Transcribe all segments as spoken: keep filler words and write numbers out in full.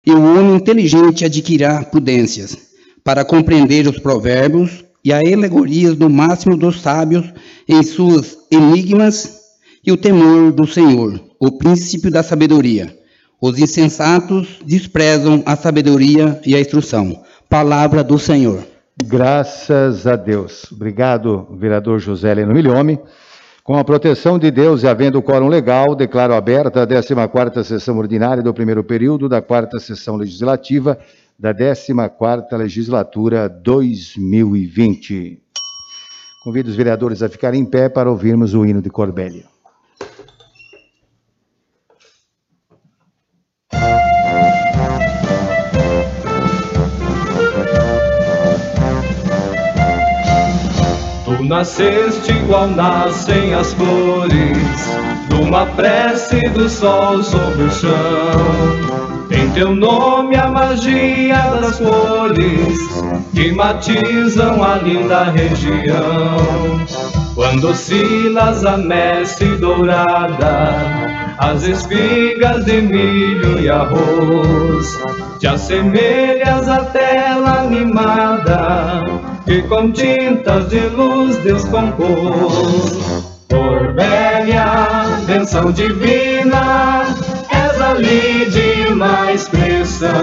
E o homem inteligente adquirirá prudências, para compreender os provérbios e as alegorias do máximo dos sábios em suas enigmas, e o temor do Senhor, o princípio da sabedoria. Os insensatos desprezam a sabedoria e a instrução. Palavra do Senhor. Graças a Deus. Obrigado, vereador José Leno Milhome. Com a proteção de Deus e havendo o quórum legal, declaro aberta a décima quarta sessão ordinária do primeiro período da quarta sessão legislativa da décima quarta legislatura dois mil e vinte. Convido os vereadores a ficarem em pé para ouvirmos o hino de Corbélia. Tu nasceste igual nascem as flores, de uma prece do sol sobre o chão. Em teu nome a magia das cores, que matizam a linda região. Quando oscilas a messe dourada, as espigas de milho e arroz, te assemelhas à tela animada, que com tintas de luz Deus compôs. Corbélia, benção divina, és a lídima expressão,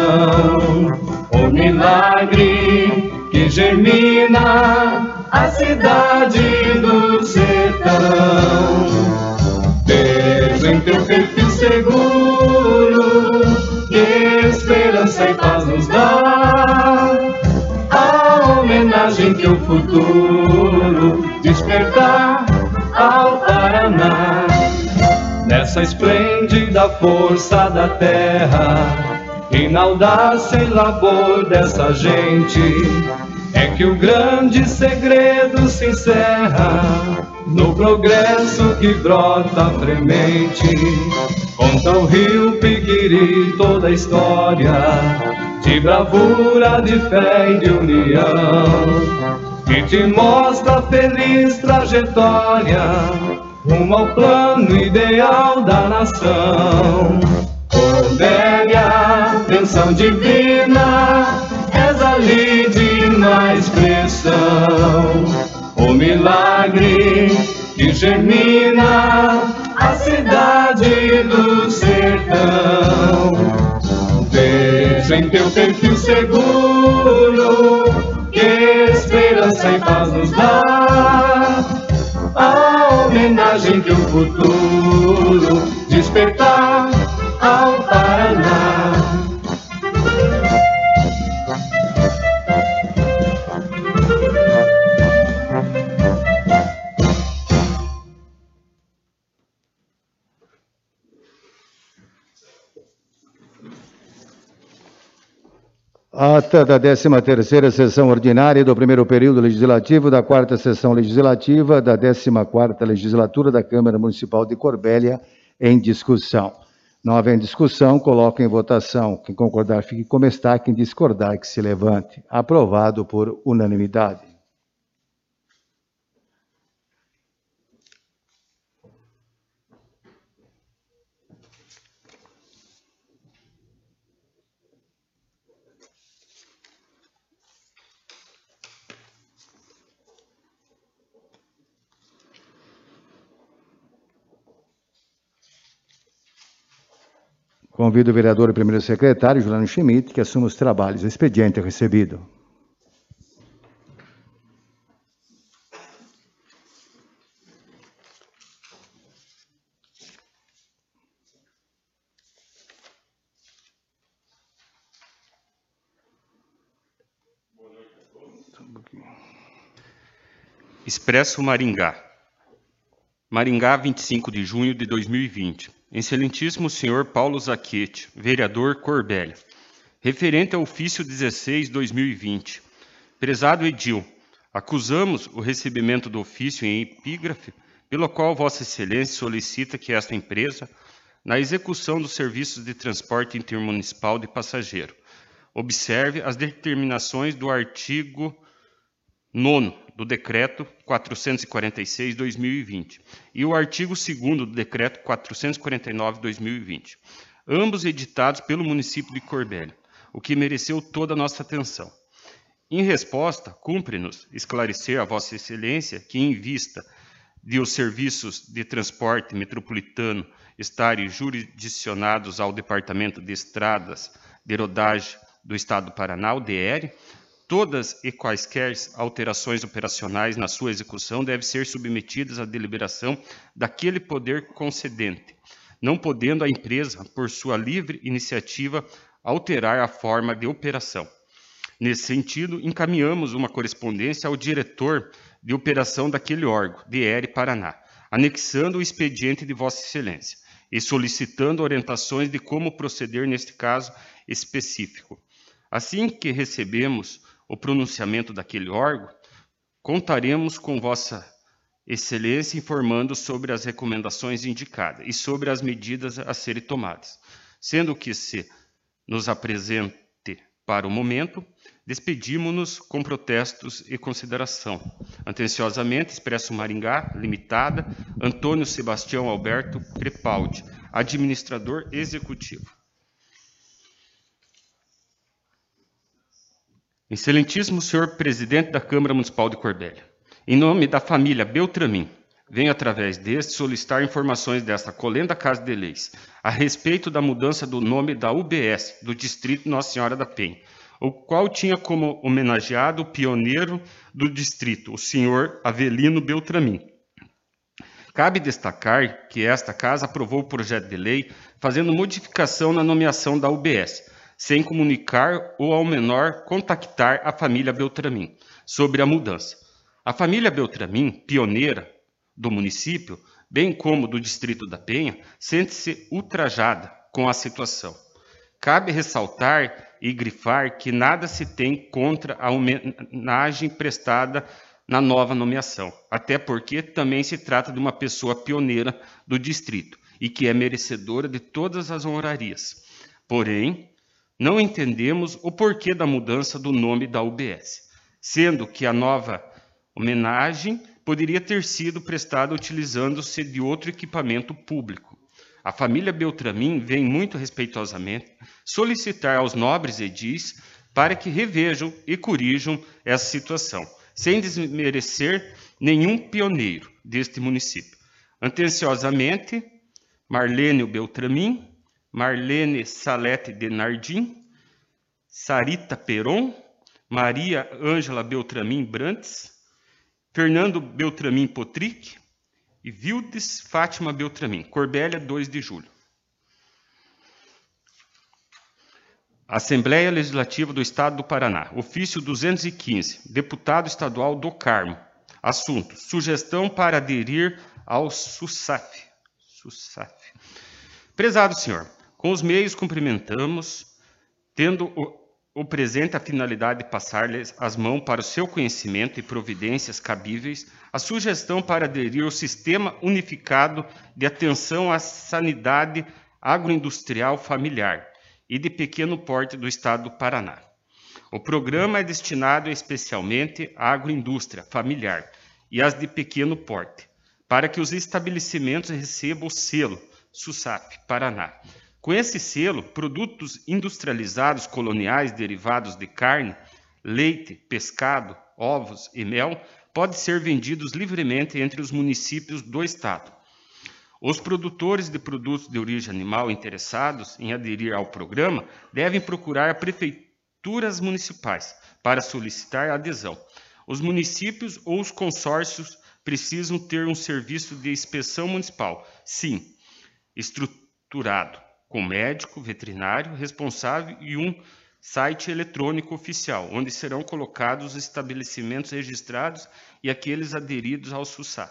o milagre que germina a cidade do sertão. Vejo em teu perfil seguro, que esperança e paz nos dá, a homenagem que o futuro despertar ao Paraná. Nessa esplêndida força da terra e na audácia e labor dessa gente, é que o grande segredo se encerra no progresso que brota fremente. Conta o rio Piquiri toda a história de bravura, de fé e de união, que te mostra a feliz trajetória rumo ao plano ideal da nação. Corbélia, benção divina, és a lídima expressão, o milagre que germina a cidade do sertão. Vejo em teu perfil seguro, que esperança e paz nos dá, a homenagem que o futuro despertar ao Paraná. Ata da décima terceira sessão ordinária do primeiro período legislativo da quarta sessão legislativa da décima quarta legislatura da Câmara Municipal de Corbélia em discussão. Não havendo discussão, coloco em votação. Quem concordar fique como está, quem discordar que se levante. Aprovado por unanimidade. Convido o vereador e primeiro secretário, Juliano Schmidt, que assuma os trabalhos. O expediente é recebido. Expresso Maringá. Maringá, vinte e cinco de junho de dois mil e vinte. Excelentíssimo senhor Paulo Zacchetti, vereador Corbélia. Referente ao ofício dezesseis, dois mil e vinte. Prezado edil, acusamos o recebimento do ofício em epígrafe, pelo qual Vossa Excelência solicita que esta empresa, na execução dos serviços de transporte intermunicipal de passageiro, observe as determinações do artigo nono do Decreto quatrocentos e quarenta e seis, dois mil e vinte e o artigo segundo do Decreto quatrocentos e quarenta e nove, dois mil e vinte. ambos editados pelo município de Corbélia, o que mereceu toda a nossa atenção. Em resposta, cumpre-nos esclarecer a Vossa Excelência que, em vista de os serviços de transporte metropolitano estarem jurisdicionados ao Departamento de Estradas de Rodagem do Estado do Paraná, o D R, todas e quaisquer alterações operacionais na sua execução devem ser submetidas à deliberação daquele poder concedente, não podendo a empresa, por sua livre iniciativa, alterar a forma de operação. Nesse sentido, encaminhamos uma correspondência ao diretor de operação daquele órgão, D R Paraná, anexando o expediente de Vossa Excelência e solicitando orientações de como proceder neste caso específico. Assim que recebemos o pronunciamento daquele órgão, contaremos com Vossa Excelência informando sobre as recomendações indicadas e sobre as medidas a serem tomadas, sendo que se nos apresente para o momento, despedimos-nos com protestos e consideração. Atenciosamente, Expresso Maringá, Limitada, Antônio Sebastião Alberto Crepaldi, administrador executivo. Excelentíssimo senhor presidente da Câmara Municipal de Corbélia, em nome da família Beltramin, venho através deste solicitar informações desta colenda Casa de Leis a respeito da mudança do nome da U B S do Distrito Nossa Senhora da Penha, o qual tinha como homenageado o pioneiro do distrito, o senhor Avelino Beltramin. Cabe destacar que esta casa aprovou o projeto de lei fazendo modificação na nomeação da U B S, sem comunicar ou ao menor contactar a família Beltramin sobre a mudança. A família Beltramin, pioneira do município, bem como do Distrito da Penha, sente-se ultrajada com a situação. Cabe ressaltar e grifar que nada se tem contra a homenagem prestada na nova nomeação, até porque também se trata de uma pessoa pioneira do distrito e que é merecedora de todas as honrarias. Porém, não entendemos o porquê da mudança do nome da U B S, sendo que a nova homenagem poderia ter sido prestada utilizando-se de outro equipamento público. A família Beltramin vem muito respeitosamente solicitar aos nobres edis para que revejam e corrijam essa situação, sem desmerecer nenhum pioneiro deste município. Atenciosamente, Marlene Beltramin, Marlene Salete de Nardim, Sarita Peron, Maria Ângela Beltramin Brantes, Fernando Beltramin Potric e Vildes Fátima Beltramin, Corbélia, dois de julho. Assembleia Legislativa do Estado do Paraná, ofício duzentos e quinze, deputado estadual do Carmo. Assunto: sugestão para aderir ao SUSAF. SUSAF. Prezado senhor, com os meios cumprimentamos, tendo o O presente a finalidade de passar-lhes as mãos para o seu conhecimento e providências cabíveis a sugestão para aderir ao Sistema Unificado de Atenção à Sanidade Agroindustrial Familiar e de Pequeno Porte do Estado do Paraná. O programa é destinado especialmente à agroindústria familiar e às de pequeno porte, para que os estabelecimentos recebam o selo SUSAF Paraná. Com esse selo, produtos industrializados coloniais derivados de carne, leite, pescado, ovos e mel podem ser vendidos livremente entre os municípios do estado. Os produtores de produtos de origem animal interessados em aderir ao programa devem procurar prefeituras municipais para solicitar a adesão. Os municípios ou os consórcios precisam ter um serviço de inspeção municipal, sim, estruturado, com médico, veterinário, responsável e um site eletrônico oficial, onde serão colocados os estabelecimentos registrados e aqueles aderidos ao SUSAF.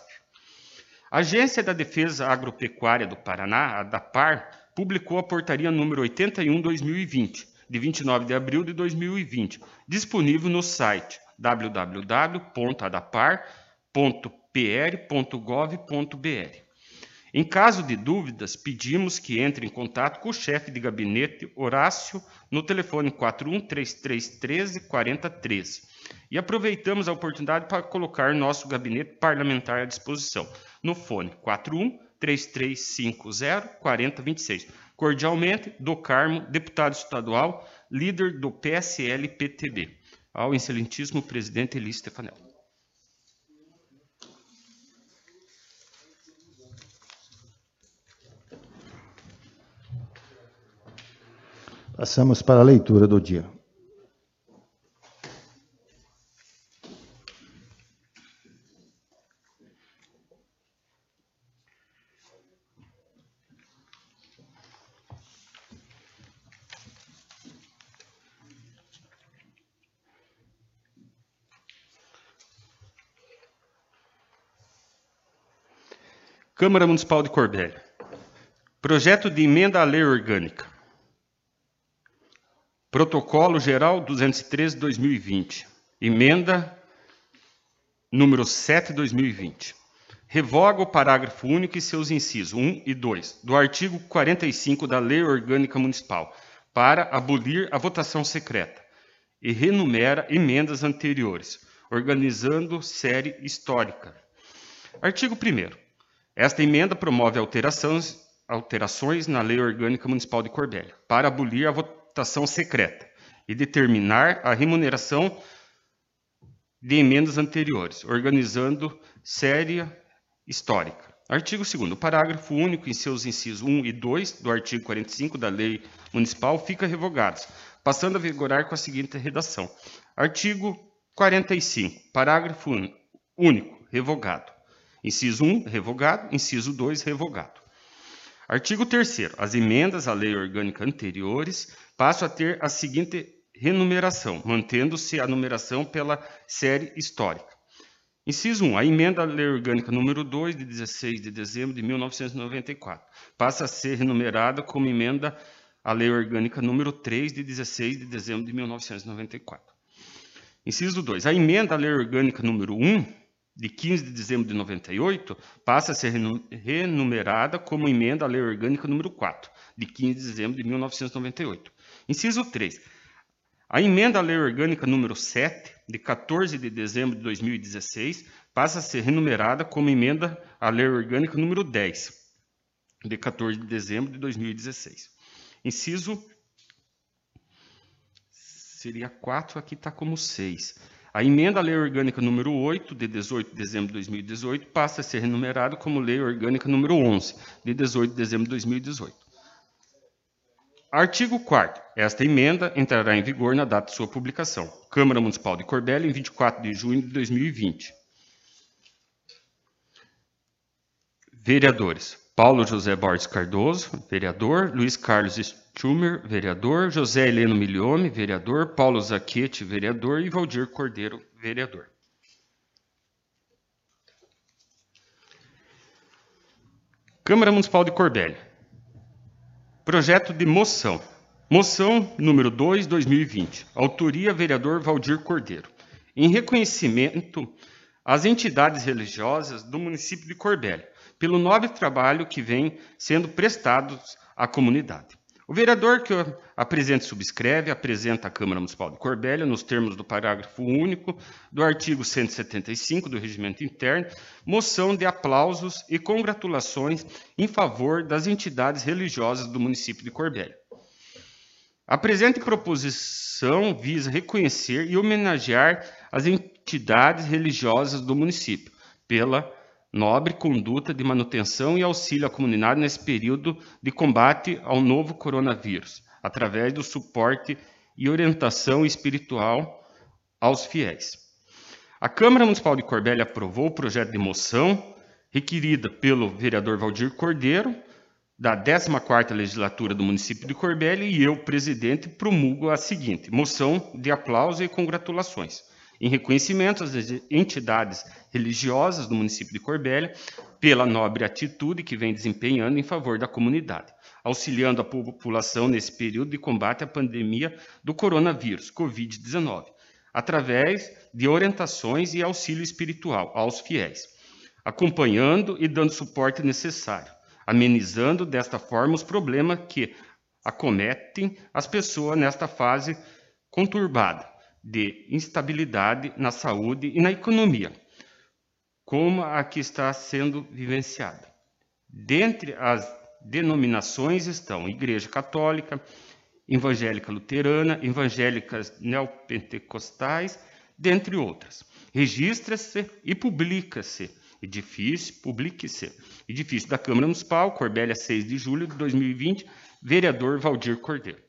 A Agência da Defesa Agropecuária do Paraná, a DAPAR, publicou a portaria número oitenta e um barra dois mil e vinte, de vinte e nove de abril de dois mil e vinte, disponível no site w w w ponto adapar ponto p r ponto gov ponto b r. Em caso de dúvidas, pedimos que entre em contato com o chefe de gabinete Horácio no telefone quatro um três três um três quatro zero um três. E aproveitamos a oportunidade para colocar nosso gabinete parlamentar à disposição no fone quatro um três três cinco zero quatro zero dois seis. Cordialmente, do Carmo, deputado estadual, líder do P S L P T B. Ao excelentíssimo presidente Eli Stefanel. Passamos para a leitura do dia. Câmara Municipal de Corbélia. Projeto de emenda à Lei Orgânica. Protocolo Geral duzentos e treze de dois mil e vinte. Emenda número sete de dois mil e vinte. Revoga o parágrafo único e seus incisos um e dois do artigo quarenta e cinco da Lei Orgânica Municipal para abolir a votação secreta e renumera emendas anteriores, organizando série histórica. Artigo primeiro. Esta emenda promove alterações, alterações na Lei Orgânica Municipal de Corbélia para abolir a votação secreta e determinar a remuneração de emendas anteriores, organizando série histórica. Artigo segundo. O parágrafo único em seus incisos um e dois do artigo quarenta e cinco da Lei Municipal fica revogado, passando a vigorar com a seguinte redação. Artigo quarenta e cinco. Parágrafo único. Revogado. Inciso um, revogado. Inciso dois, revogado. Artigo terceiro. As emendas à lei orgânica anteriores passam a ter a seguinte renumeração, mantendo-se a numeração pela série histórica. Inciso um. A emenda à lei orgânica número dois, de dezesseis de dezembro de mil novecentos e noventa e quatro, passa a ser renumerada como emenda à lei orgânica número três, de dezesseis de dezembro de mil novecentos e noventa e quatro. Inciso dois. A emenda à lei orgânica número um, de quinze de dezembro de noventa e oito, passa a ser renumerada como emenda à Lei Orgânica número quatro, de quinze de dezembro de mil novecentos e noventa e oito. Inciso três. A emenda à Lei Orgânica número sete, de quatorze de dezembro de dois mil e dezesseis, passa a ser renumerada como emenda à Lei Orgânica número dez, de quatorze de dezembro de dois mil e dezesseis. Inciso seria quatro, aqui está como seis. A emenda à Lei Orgânica número oito, de dezoito de dezembro de dois mil e dezoito, passa a ser renumerada como Lei Orgânica número onze, de dezoito de dezembro de dois mil e dezoito. Artigo quarto. Esta emenda entrará em vigor na data de sua publicação. Câmara Municipal de Corbélia, em vinte e quatro de junho de dois mil e vinte. Vereadores. Paulo José Borges Cardoso, vereador. Luiz Carlos Schumer, vereador. José Heleno Miliome, vereador. Paulo Zacchetti, vereador. E Valdir Cordeiro, vereador. Câmara Municipal de Corbélia. Projeto de moção. Moção número dois, dois mil e vinte. Autoria, vereador Valdir Cordeiro. Em reconhecimento às entidades religiosas do município de Corbélia, pelo nobre trabalho que vem sendo prestado à comunidade. O vereador que apresenta e subscreve apresenta à Câmara Municipal de Corbélia, nos termos do parágrafo único do artigo cento e setenta e cinco do Regimento Interno, moção de aplausos e congratulações em favor das entidades religiosas do município de Corbélia. A presente proposição visa reconhecer e homenagear as entidades religiosas do município pela nobre conduta de manutenção e auxílio à comunidade nesse período de combate ao novo coronavírus, através do suporte e orientação espiritual aos fiéis. A Câmara Municipal de Corbélia aprovou o projeto de moção requerida pelo vereador Valdir Cordeiro, da décima quarta Legislatura do município de Corbélia, e eu, presidente, promulgo a seguinte: moção de aplauso e congratulações. Em reconhecimento às entidades religiosas do município de Corbélia pela nobre atitude que vem desempenhando em favor da comunidade, auxiliando a população nesse período de combate à pandemia do coronavírus, covid dezenove, através de orientações e auxílio espiritual aos fiéis, acompanhando e dando suporte necessário, amenizando desta forma os problemas que acometem as pessoas nesta fase conturbada de instabilidade na saúde e na economia, como a que está sendo vivenciada. Dentre as denominações estão Igreja Católica, Evangélica Luterana, Evangélicas Neopentecostais, dentre outras. Registra-se e publica-se. Edifício, publique-se. Edifício da Câmara Municipal, Corbélia, seis de julho de dois mil e vinte, vereador Valdir Cordeiro.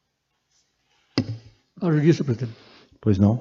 A registro, presidente. Pois não.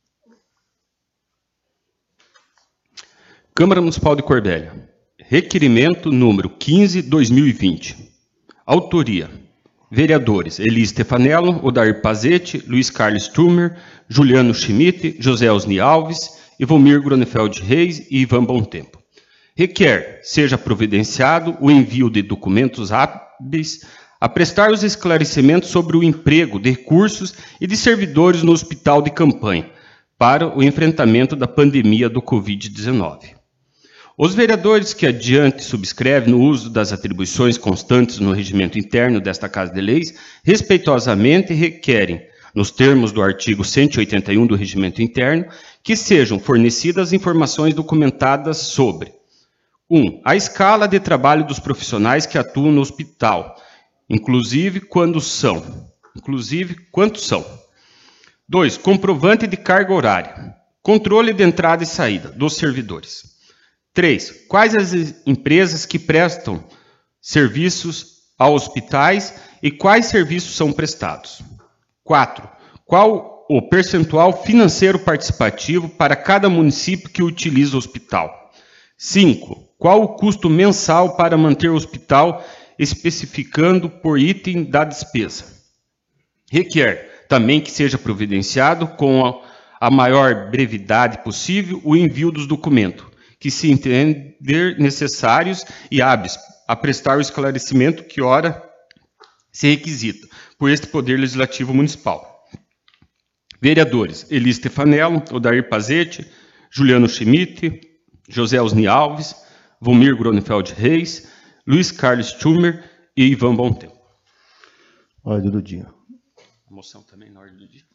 Câmara Municipal de Corbélia. Requerimento número quinze, dois mil e vinte. Autoria. Vereadores Eli Stefanello, Odair Pazete, Luiz Carlos Trumer, Juliano Schmidt, José Osni Alves, Ivomir Gronefeld Reis e Ivan Bom Tempo. Requer seja providenciado o envio de documentos hábeis a prestar os esclarecimentos sobre o emprego de recursos e de servidores no hospital de campanha para o enfrentamento da pandemia do covid dezenove. Os vereadores que adiante subscrevem no uso das atribuições constantes no regimento interno desta Casa de Leis, respeitosamente requerem, nos termos do artigo cento e oitenta e um do regimento interno, que sejam fornecidas informações documentadas sobre um. A escala de trabalho dos profissionais que atuam no hospital, inclusive quando são. Inclusive quantos são. dois. Comprovante de carga horária. Controle de entrada e saída dos servidores. três. Quais as empresas que prestam serviços a hospitais e quais serviços são prestados? quatro. Qual o percentual financeiro participativo para cada município que utiliza o hospital? cinco. Qual o custo mensal para manter o hospital, especificando por item da despesa? Requer também que seja providenciado com a, a maior brevidade possível o envio dos documentos, que se entender necessários e hábeis a prestar o esclarecimento que ora se requisita por este Poder Legislativo Municipal. Vereadores Eli Stefanello, Odair Pazete, Juliano Schmidt, José Osni Alves, Vomir Gronefeld Reis, Luiz Carlos Trumer e Ivan Bom Tempo. Ordem do dia. A moção também na ordem do dia.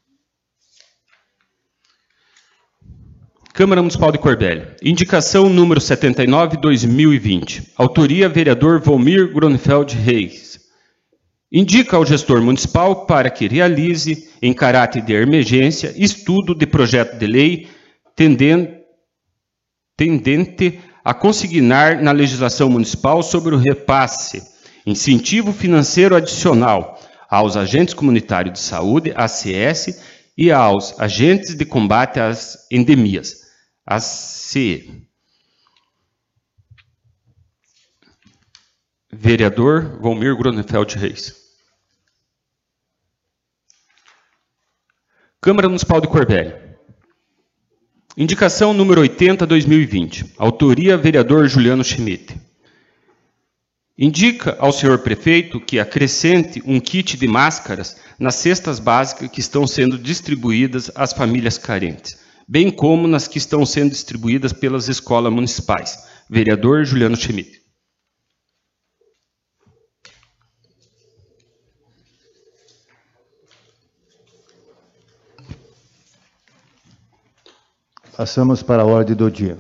Câmara Municipal de Corbélia. Indicação número setenta e nove, dois mil e vinte. Autoria, vereador Vomir Gronefeld Reis. Indica ao gestor municipal para que realize, em caráter de emergência, estudo de projeto de lei tendente, tendente a consignar na legislação municipal sobre o repasse, incentivo financeiro adicional aos agentes comunitários de saúde, A C S, e aos agentes de combate às endemias, A C E. Vereador Vomir Gronefeld Reis. Câmara Municipal de Corbélia. Indicação número oitenta, dois mil e vinte. Autoria, vereador Juliano Schmidt. Indica ao senhor prefeito que acrescente um kit de máscaras nas cestas básicas que estão sendo distribuídas às famílias carentes, bem como nas que estão sendo distribuídas pelas escolas municipais. Vereador Juliano Schmidt. Passamos para a ordem do dia.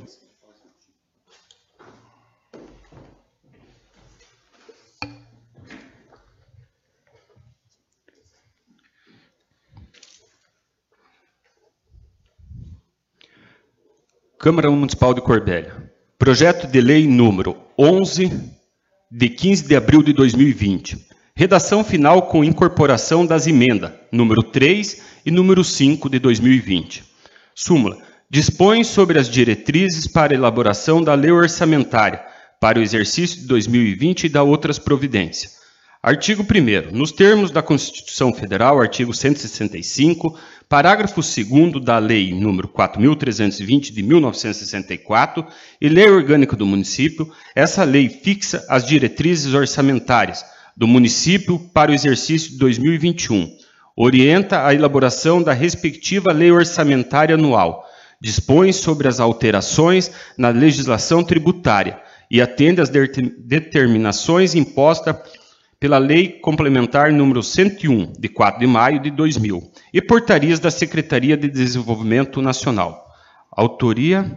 Câmara Municipal de Corbélia. Projeto de lei número onze, de quinze de abril de dois mil e vinte. Redação final com incorporação das emendas número três e número cinco de dois mil e vinte. Súmula. Dispõe sobre as diretrizes para a elaboração da lei orçamentária para o exercício de dois mil e vinte e da outras providências. Artigo primeiro. Nos termos da Constituição Federal, artigo cento e sessenta e cinco, parágrafo segundo da Lei número quatro mil trezentos e vinte de mil novecentos e sessenta e quatro e Lei Orgânica do Município, essa lei fixa as diretrizes orçamentárias do município para o exercício de dois mil e vinte e um. Orienta a elaboração da respectiva lei orçamentária anual. Dispõe sobre as alterações na legislação tributária e atende às determinações impostas pela Lei Complementar número cento e um, de quatro de maio de dois mil, e portarias da Secretaria de Desenvolvimento Nacional. Autoria...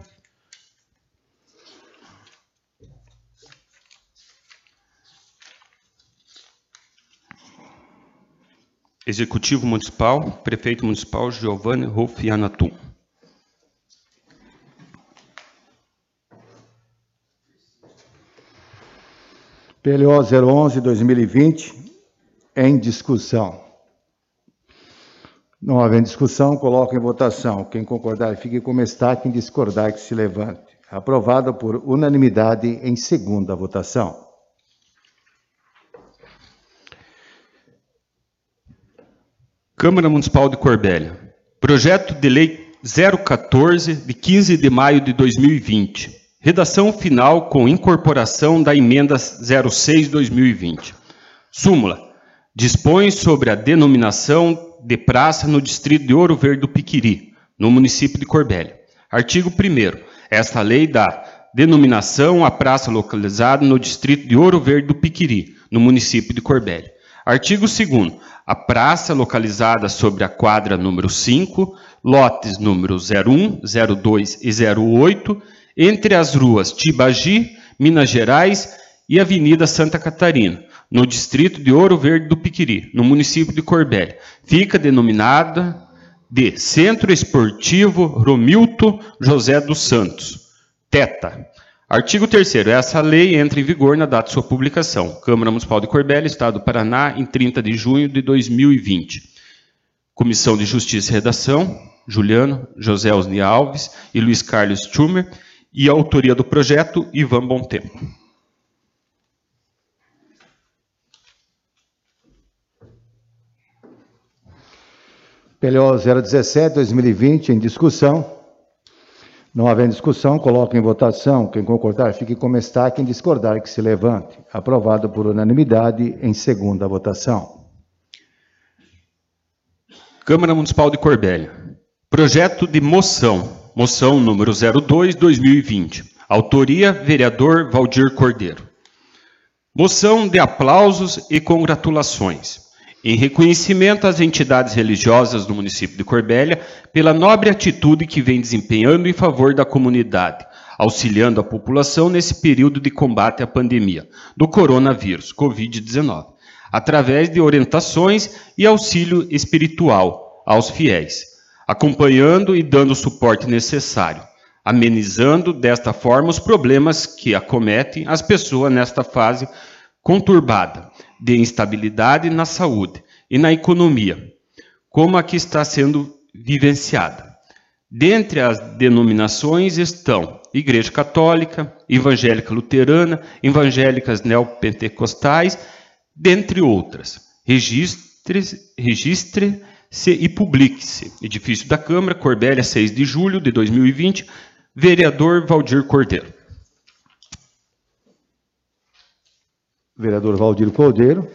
Executivo Municipal, Prefeito Municipal Giovanni Rufianatum. P L O zero onze, dois mil e vinte, em discussão. Não havendo discussão, coloco em votação. Quem concordar, fique como está. Quem discordar, que se levante. Aprovado por unanimidade em segunda votação. Câmara Municipal de Corbélia. Projeto de Lei zero quatorze, de quinze de maio de dois mil e vinte. Redação final com incorporação da emenda zero seis, dois mil e vinte. Súmula. Dispõe sobre a denominação de praça no distrito de Ouro Verde do Piquiri, no município de Corbélia. Artigo primeiro. Esta lei dá denominação à praça localizada no distrito de Ouro Verde do Piquiri, no município de Corbélia. Artigo segundo. A praça localizada sobre a quadra número cinco, lotes número zero um, zero dois e zero oito, entre as ruas Tibagi, Minas Gerais e Avenida Santa Catarina, no distrito de Ouro Verde do Piquiri, no município de Corbélia. Fica denominada de Centro Esportivo Romilto José dos Santos, TETA. Artigo terceiro. Essa lei entra em vigor na data de sua publicação. Câmara Municipal de Corbélia, Estado do Paraná, em trinta de junho de dois mil e vinte. Comissão de Justiça e Redação, Juliano, José Osni Alves e Luiz Carlos Schumer. E a autoria do projeto, Ivan Bontempo. P L O zero dezessete, dois mil e vinte, em discussão. Não havendo discussão, coloco em votação. Quem concordar, fique como está. Quem discordar, que se levante. Aprovado por unanimidade em segunda votação. Câmara Municipal de Corbélia. Projeto de moção. Moção número zero dois, dois mil e vinte. Autoria, vereador Valdir Cordeiro. Moção de aplausos e congratulações. Em reconhecimento às entidades religiosas do município de Corbélia pela nobre atitude que vem desempenhando em favor da comunidade, auxiliando a população nesse período de combate à pandemia do coronavírus, covid dezenove, através de orientações e auxílio espiritual aos fiéis, acompanhando e dando o suporte necessário, amenizando desta forma os problemas que acometem as pessoas nesta fase conturbada de instabilidade na saúde e na economia, como a que está sendo vivenciada. Dentre as denominações estão Igreja Católica, Evangélica Luterana, Evangélicas Neopentecostais, dentre outras. Registre-se registre e publique-se. Edifício da Câmara, Corbélia, seis de julho de dois mil e vinte, vereador Valdir Cordeiro. Vereador Valdir Cordeiro.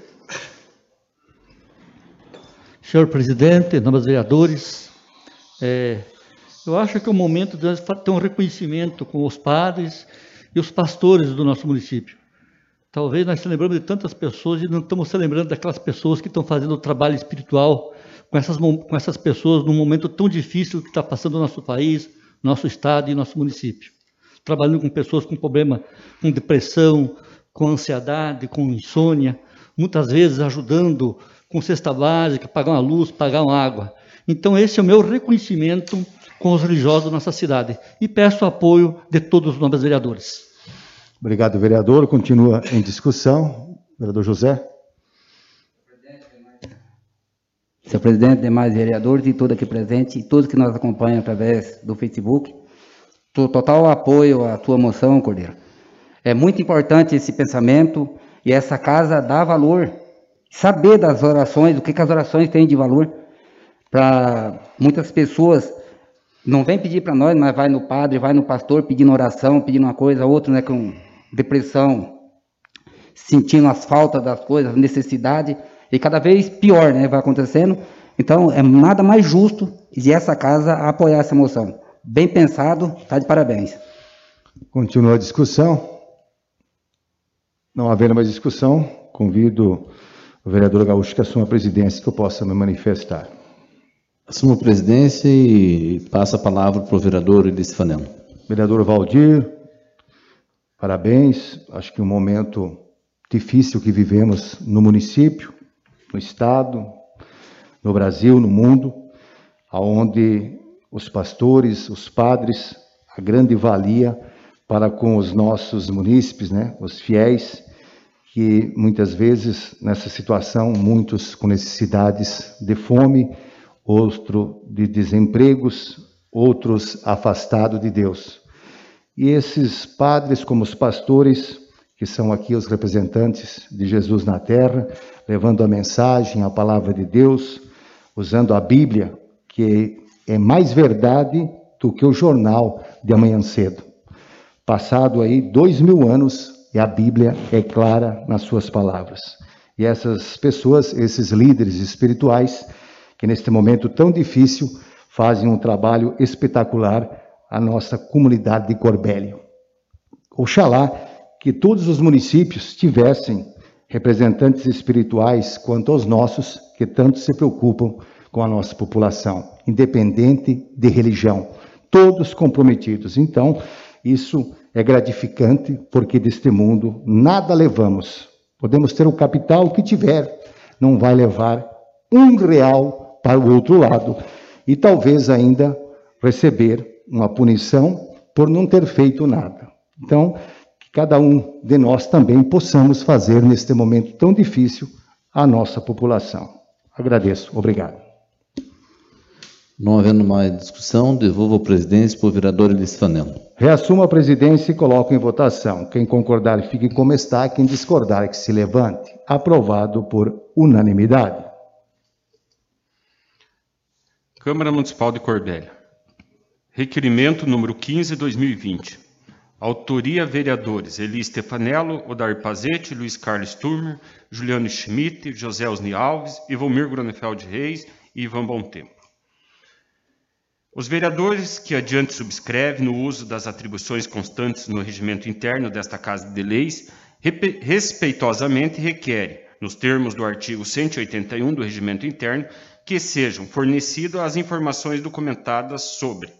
Senhor presidente, nobres vereadores, é, eu acho que é o momento de ter um reconhecimento com os padres e os pastores do nosso município. Talvez nós se lembramos de tantas pessoas e não estamos se lembrando daquelas pessoas que estão fazendo o trabalho espiritual com essas, com essas pessoas num momento tão difícil que está passando o nosso país, nosso estado e nosso município. Trabalhando com pessoas com problema, com depressão, com ansiedade, com insônia, muitas vezes ajudando com cesta básica, pagar uma luz, pagar uma água. Então esse é o meu reconhecimento com os religiosos da nossa cidade e peço o apoio de todos os nobres vereadores. Obrigado, vereador. Continua em discussão. Vereador José. Senhor presidente, demais vereadores e todos aqui presentes, e todos que nos acompanham através do Facebook, total apoio à sua moção, Cordeiro. É muito importante esse pensamento e essa casa dá valor, saber das orações, o que, que as orações têm de valor. Para muitas pessoas, não vem pedir para nós, mas vai no padre, vai no pastor pedindo oração, pedindo uma coisa, outro, né, com depressão, sentindo as faltas das coisas, necessidade, e cada vez pior, né, vai acontecendo. Então, é nada mais justo de essa casa apoiar essa moção. Bem pensado, está de parabéns. Continua a discussão. Não havendo mais discussão, convido o vereador Gaúcho que assuma a presidência, que eu possa me manifestar. Assumo a presidência e passo a palavra para o vereador Ulisses Fanello. Vereador Valdir, parabéns. Acho que um momento difícil que vivemos no município, no estado, no Brasil, no mundo, onde os pastores, os padres, a grande valia para com os nossos munícipes, né, os fiéis, que muitas vezes nessa situação, muitos com necessidades de fome, outros de desempregos, outros afastados de Deus. E esses padres, como os pastores, que são aqui os representantes de Jesus na terra, levando a mensagem, a palavra de Deus, usando a Bíblia, que é mais verdade do que o jornal de amanhã cedo. Passado aí dois mil anos, e a Bíblia é clara nas suas palavras. E essas pessoas, esses líderes espirituais, que neste momento tão difícil, fazem um trabalho espetacular à nossa comunidade de Corbélia. Oxalá que todos os municípios tivessem representantes espirituais quanto aos nossos, que tanto se preocupam com a nossa população, independente de religião, todos comprometidos. Então, isso é gratificante, porque deste mundo nada levamos. Podemos ter o capital que tiver, não vai levar um real para o outro lado, e talvez ainda receber uma punição por não ter feito nada. Então, que cada um de nós também possamos fazer neste momento tão difícil a nossa população. Agradeço. Obrigado. Não havendo mais discussão, devolvo a presidência para o vereador Elis Fanello. Reassumo a presidência e coloco em votação. Quem concordar, fique como está. Quem discordar, que se levante. Aprovado por unanimidade. Câmara Municipal de Corbélia. Requerimento número quinze, dois mil e vinte. Autoria: vereadores Eli Stefanello, Odair Pazete, Luiz Carlos Turmer, Juliano Schmidt, José Osni Alves, Ivomir Gronefeld Reis e Ivan Bontempo. Os vereadores que adiante subscrevem, no uso das atribuições constantes no regimento interno desta Casa de Leis, respeitosamente requerem, nos termos do artigo cento e oitenta e um do regimento interno, que sejam fornecidas as informações documentadas sobre: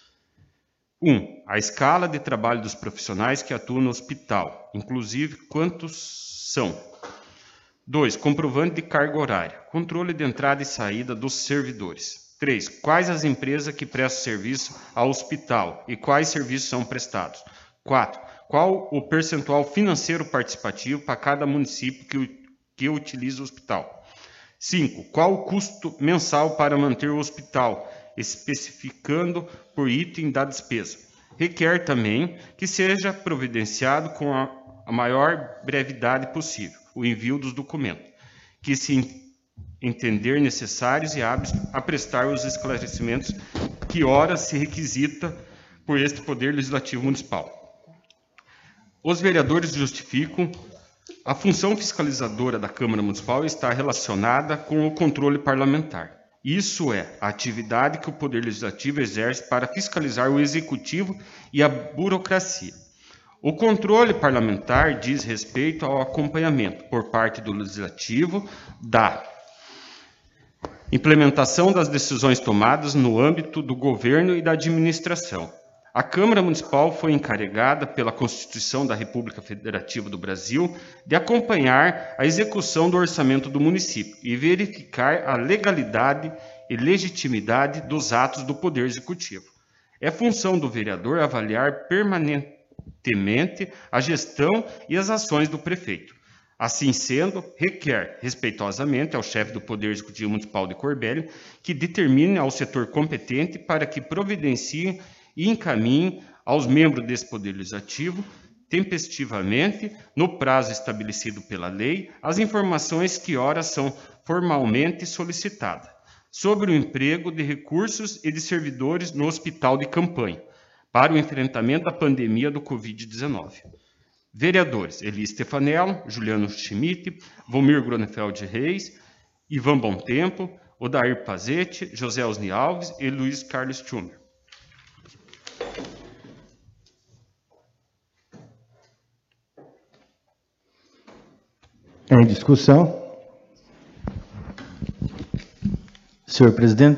um. A escala de trabalho dos profissionais que atuam no hospital, inclusive quantos são. dois. Comprovante de carga horária, controle de entrada e saída dos servidores. três. Quais as empresas que prestam serviço ao hospital e quais serviços são prestados. quatro. Qual o percentual financeiro participativo para cada município que, que utiliza o hospital. cinco. Qual o custo mensal para manter o hospital, especificando por item da despesa. Requer também que seja providenciado com a, a maior brevidade possível o envio dos documentos, que se entender necessários e aptos a prestar os esclarecimentos que ora se requisita por este Poder Legislativo Municipal. Os vereadores justificam a função fiscalizadora da Câmara Municipal está relacionada com o controle parlamentar. Isso é, a atividade que o Poder Legislativo exerce para fiscalizar o Executivo e a burocracia. O controle parlamentar diz respeito ao acompanhamento, por parte do Legislativo, da implementação das decisões tomadas no âmbito do governo e da administração. A Câmara Municipal foi encarregada pela Constituição da República Federativa do Brasil de acompanhar a execução do orçamento do município e verificar a legalidade e legitimidade dos atos do Poder Executivo. É função do vereador avaliar permanentemente a gestão e as ações do prefeito. Assim sendo, requer respeitosamente ao chefe do Poder Executivo Municipal de Corbélia que determine ao setor competente para que providencie e encaminhe aos membros desse Poder Legislativo, tempestivamente, no prazo estabelecido pela lei, as informações que ora são formalmente solicitadas, sobre o emprego de recursos e de servidores no hospital de campanha, para o enfrentamento da pandemia do covid dezenove. Vereadores Eli Stefanello, Juliano Schmidt, Vomir Gronefeld Reis, Ivan Bontempo, Odair Pazete, José Osni Alves e Luiz Carlos Turmer. Em discussão. Senhor presidente,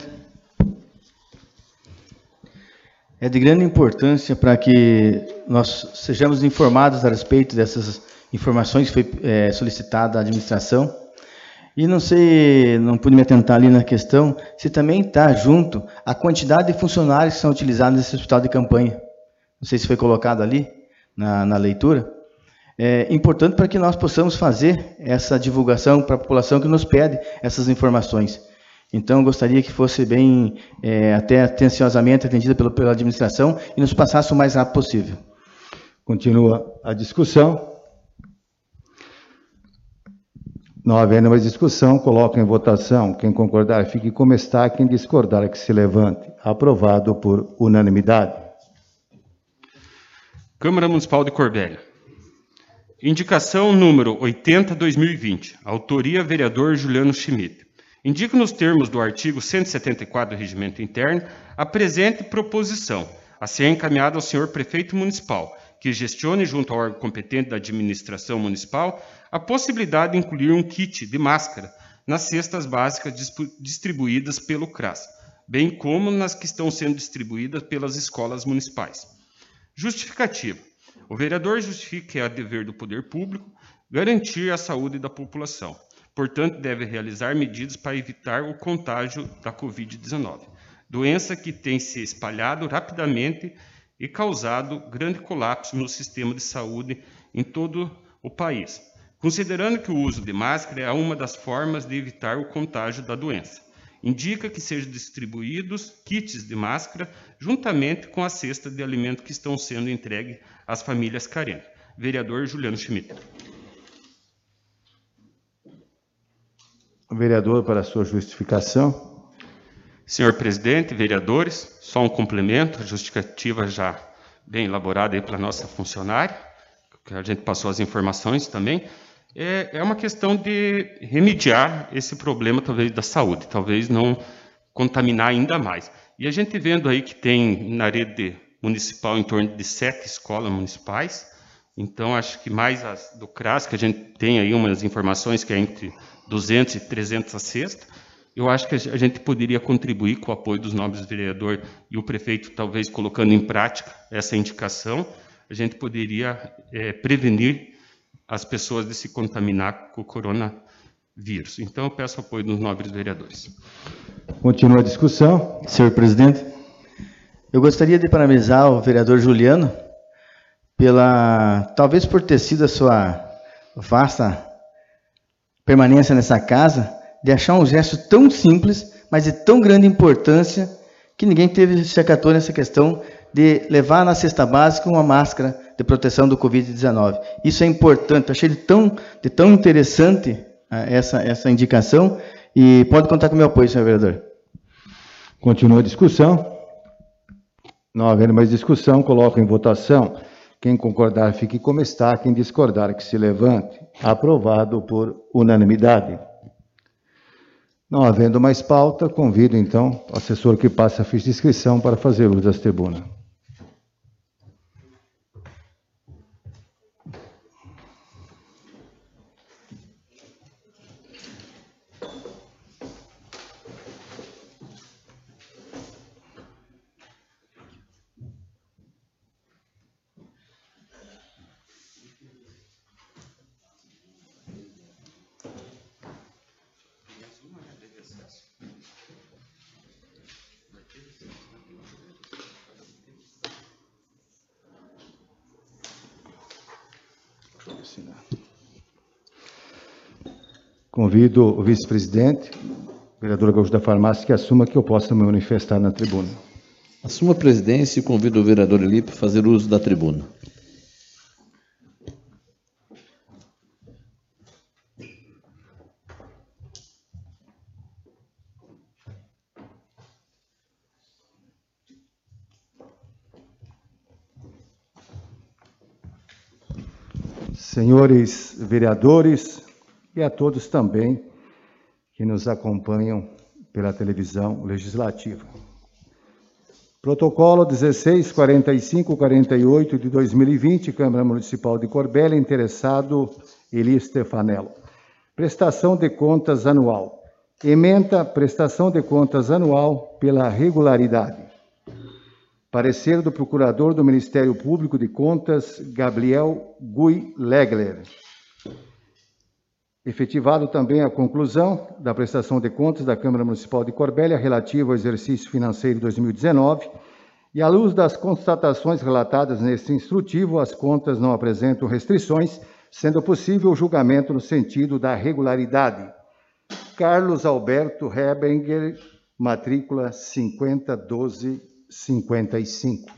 é de grande importância para que nós sejamos informados a respeito dessas informações que foi é, solicitada à administração E não sei, não pude me atentar ali na questão, se também está junto a quantidade de funcionários que são utilizados nesse hospital de campanha. Não sei se foi colocado ali na, na leitura. É importante para que nós possamos fazer essa divulgação para a população que nos pede essas informações. Então, gostaria que fosse bem, é, até atenciosamente atendida pela, pela administração e nos passasse o mais rápido possível. Continua a discussão. Não havendo mais discussão, coloco em votação. Quem concordar, fique como está. Quem discordar, que se levante. Aprovado por unanimidade. Câmara Municipal de Corbélia. Indicação número oitenta barra dois mil e vinte. Autoria, vereador Juliano Schmidt. Indica nos termos do artigo cento e setenta e quatro do Regimento Interno a presente proposição, a ser encaminhada ao senhor Prefeito Municipal, que gestione junto ao órgão competente da administração municipal a possibilidade de incluir um kit de máscara nas cestas básicas distribuídas pelo CRAS, bem como nas que estão sendo distribuídas pelas escolas municipais. Justificativa. O vereador justifica que é dever do poder público garantir a saúde da população. Portanto, deve realizar medidas para evitar o contágio da covid dezenove, doença que tem se espalhado rapidamente e causado grande colapso no sistema de saúde em todo o país, considerando que o uso de máscara é uma das formas de evitar o contágio da doença. Indica que sejam distribuídos kits de máscara juntamente com a cesta de alimento que estão sendo entregues às famílias carentes. Vereador Juliano Schmidt. O vereador, para a sua justificação. Senhor presidente, vereadores, só um complemento, a justificativa já bem elaborada aí para a nossa funcionária, que a gente passou as informações também, é, é uma questão de remediar esse problema, talvez, da saúde, talvez não contaminar ainda mais. E a gente vendo aí que tem na rede municipal em torno de sete escolas municipais, então acho que mais as do CRAS, que a gente tem aí umas informações que é entre duzentos e trezentas cestas, eu acho que a gente poderia contribuir com o apoio dos nobres vereadores e o prefeito, talvez colocando em prática essa indicação, a gente poderia é, prevenir as pessoas de se contaminar com o coronavírus. Então, eu peço o apoio dos nobres vereadores. Continua a discussão. Senhor presidente, eu gostaria de parabenizar o vereador Juliano pela, talvez por ter sido a sua vasta permanência nessa casa, de achar um gesto tão simples, mas de tão grande importância, que ninguém teve se acatou nessa questão de levar na cesta básica uma máscara de proteção do covid dezenove. Isso é importante, achei de tão, de tão interessante essa, essa indicação, e pode contar com o meu apoio, senhor vereador. Continua a discussão. Não havendo mais discussão, coloco em votação. Quem concordar, fique como está. Quem discordar, que se levante. Aprovado por unanimidade. Não havendo mais pauta, convido, então, o assessor que passa a ficha de inscrição para fazer uso das tribunas. Convido o vice-presidente, vereador Gaúcho da Farmácia, que assuma que eu possa me manifestar na tribuna. Assuma a presidência e convido o vereador Elipe a fazer uso da tribuna. Senhores vereadores e a todos também que nos acompanham pela televisão legislativa. Protocolo dezesseis quarenta e cinco quarenta e oito de dois mil e vinte, Câmara Municipal de Corbélia, interessado Eli Stefanello. Prestação de contas anual. Ementa prestação de contas anual pela regularidade. Parecer do Procurador do Ministério Público de Contas, Gabriel Gui Legler. Efetivado também a conclusão da prestação de contas da Câmara Municipal de Corbélia relativa ao exercício financeiro dois mil e dezenove, e à luz das constatações relatadas neste instrutivo, as contas não apresentam restrições, sendo possível o julgamento no sentido da regularidade. Carlos Alberto Rebinger, matrícula cinquenta doze cinquenta e cinco.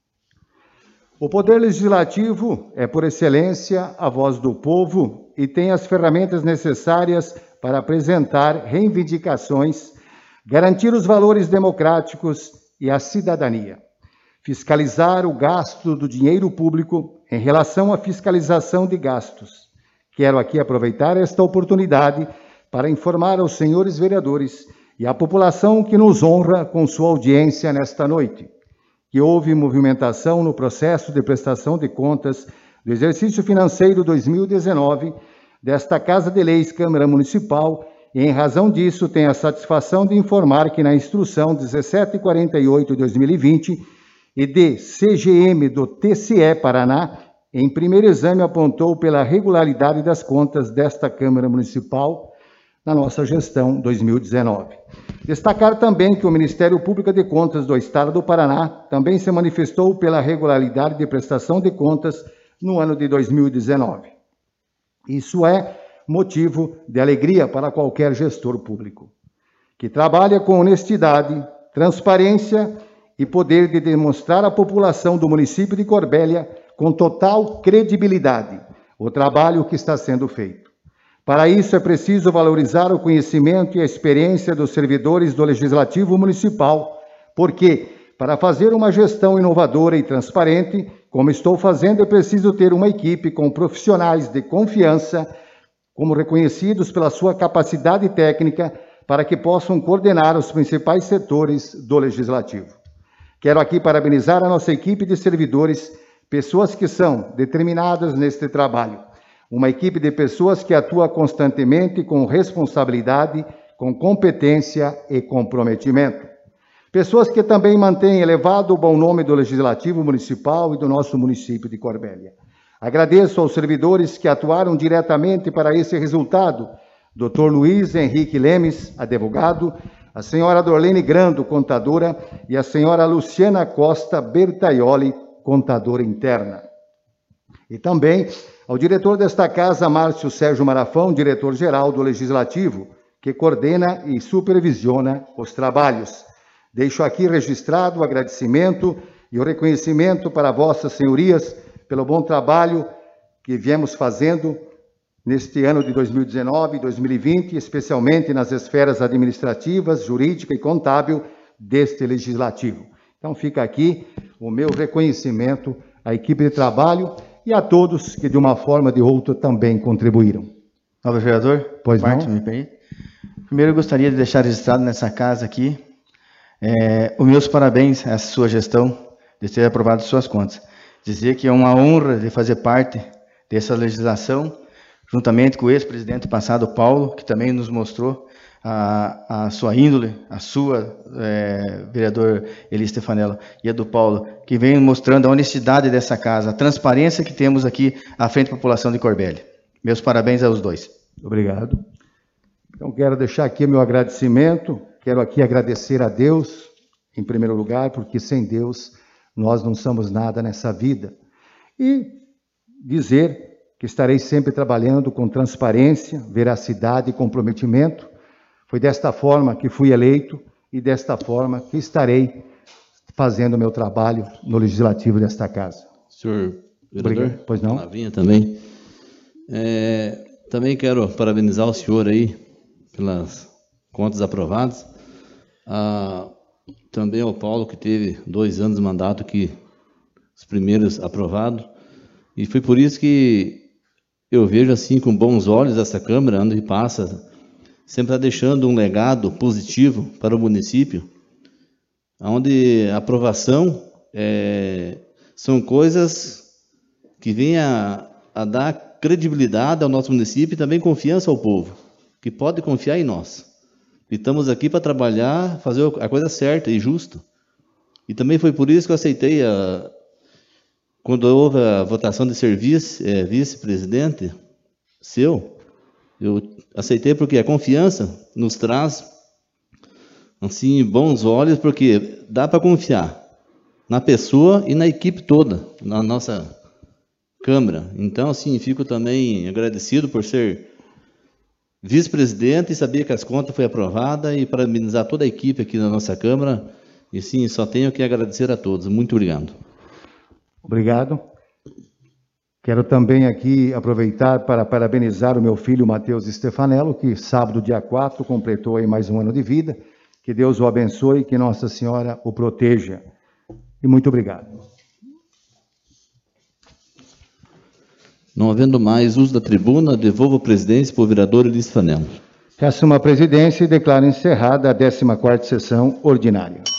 O Poder Legislativo é, por excelência, a voz do povo e tem as ferramentas necessárias para apresentar reivindicações, garantir os valores democráticos e a cidadania, fiscalizar o gasto do dinheiro público em relação à fiscalização de gastos. Quero aqui aproveitar esta oportunidade para informar aos senhores vereadores e à população que nos honra com sua audiência nesta noite, que houve movimentação no processo de prestação de contas do exercício financeiro dois mil e dezenove desta Casa de Leis Câmara Municipal e, em razão disso, tenho a satisfação de informar que na instrução dezessete quarenta e oito de dois mil e vinte e de C G M do T C E Paraná, em primeiro exame apontou pela regularidade das contas desta Câmara Municipal na nossa gestão dois mil e dezenove. Destacar também que o Ministério Público de Contas do Estado do Paraná também se manifestou pela regularidade de prestação de contas no ano de dois mil e dezenove. Isso é motivo de alegria para qualquer gestor público, que trabalha com honestidade, transparência e poder de demonstrar à população do município de Corbélia, com total credibilidade, o trabalho que está sendo feito. Para isso, é preciso valorizar o conhecimento e a experiência dos servidores do Legislativo Municipal, porque, para fazer uma gestão inovadora e transparente, como estou fazendo, é preciso ter uma equipe com profissionais de confiança, como reconhecidos pela sua capacidade técnica, para que possam coordenar os principais setores do Legislativo. Quero aqui parabenizar a nossa equipe de servidores, pessoas que são determinadas neste trabalho. Uma equipe de pessoas que atua constantemente com responsabilidade, com competência e comprometimento. Pessoas que também mantêm elevado o bom nome do Legislativo Municipal e do nosso município de Corbélia. Agradeço aos servidores que atuaram diretamente para esse resultado, doutor Luiz Henrique Lemes, advogado, a senhora Dorlene Grando, contadora, e a senhora Luciana Costa Bertaioli, contadora interna. E também ao diretor desta casa, Márcio Sérgio Marafão, diretor-geral do Legislativo, que coordena e supervisiona os trabalhos. Deixo aqui registrado o agradecimento e o reconhecimento para vossas senhorias pelo bom trabalho que viemos fazendo neste ano de dois mil e dezenove e dois mil e vinte, especialmente nas esferas administrativas, jurídica e contábil deste Legislativo. Então fica aqui o meu reconhecimento à equipe de trabalho e a todos que, de uma forma ou de outra, também contribuíram. Nobre vereador, pois parte, não? Me permite. Primeiro, eu gostaria de deixar registrado nessa casa aqui é, os meus parabéns à sua gestão de ter aprovado suas contas. Dizer que é uma honra de fazer parte dessa legislação, juntamente com o ex-presidente passado, Paulo, que também nos mostrou a, a sua índole, a sua, é, vereador Eli Stefanello, e a do Paulo, que vem mostrando a honestidade dessa casa, a transparência que temos aqui à frente da população de Corbélia. Meus parabéns aos dois. Obrigado. Então, quero deixar aqui meu agradecimento, quero aqui agradecer a Deus, em primeiro lugar, porque sem Deus nós não somos nada nessa vida. E dizer que estarei sempre trabalhando com transparência, veracidade e comprometimento. Foi desta forma que fui eleito e desta forma que estarei fazendo o meu trabalho no Legislativo desta casa. Senhor vereador, obrigado. Pois não? Lavinha também. É, também quero parabenizar o senhor aí pelas contas aprovadas. Ah, também ao Paulo, que teve dois anos de mandato aqui, os primeiros aprovados. E foi por isso que eu vejo assim com bons olhos essa Câmara, onde passa, sempre está deixando um legado positivo para o município, onde a aprovação é, são coisas que vêm a, a dar credibilidade ao nosso município e também confiança ao povo, que pode confiar em nós. E estamos aqui para trabalhar, fazer a coisa certa e justa. E também foi por isso que eu aceitei, a, quando houve a votação de ser vice, é, vice-presidente seu, Eu aceitei porque a confiança nos traz, assim, bons olhos, porque dá para confiar na pessoa e na equipe toda, na nossa Câmara. Então, assim, fico também agradecido por ser vice-presidente e saber que as contas foram aprovadas e parabenizar toda a equipe aqui na nossa Câmara. E, sim, só tenho que agradecer a todos. Muito obrigado. Obrigado. Quero também aqui aproveitar para parabenizar o meu filho Matheus Stefanello, que sábado, dia quatro, completou aí mais um ano de vida. Que Deus o abençoe e que Nossa Senhora o proteja. E muito obrigado. Não havendo mais uso da tribuna, devolvo a presidência para o vereador Elis Fanello. Assumo a presidência e declaro encerrada a décima quarta sessão ordinária.